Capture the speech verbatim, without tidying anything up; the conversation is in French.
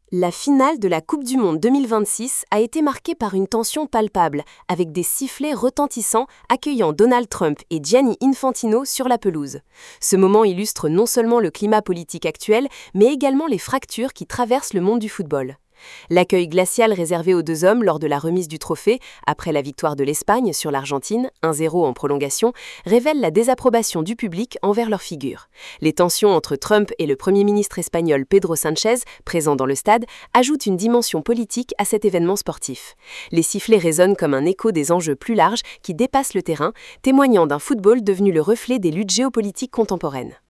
La finale de la Coupe du Monde deux mille vingt-six a été marquée par une tension palpable, avec des sifflets retentissants accueillant Donald Trump et Gianni Infantino sur la pelouse. Ce moment illustre non seulement le climat politique actuel, mais également les fractures qui traversent le monde du football. L'accueil glacial réservé aux deux hommes lors de la remise du trophée, après la victoire de l'Espagne sur l'Argentine, un zéro en prolongation, révèle la désapprobation du public envers leur figure. Les tensions entre Trump et le Premier ministre espagnol Pedro Sánchez, présent dans le stade, ajoutent une dimension politique à cet événement sportif. Les sifflets résonnent comme un écho des enjeux plus larges qui dépassent le terrain, témoignant d'un football devenu le reflet des luttes géopolitiques contemporaines.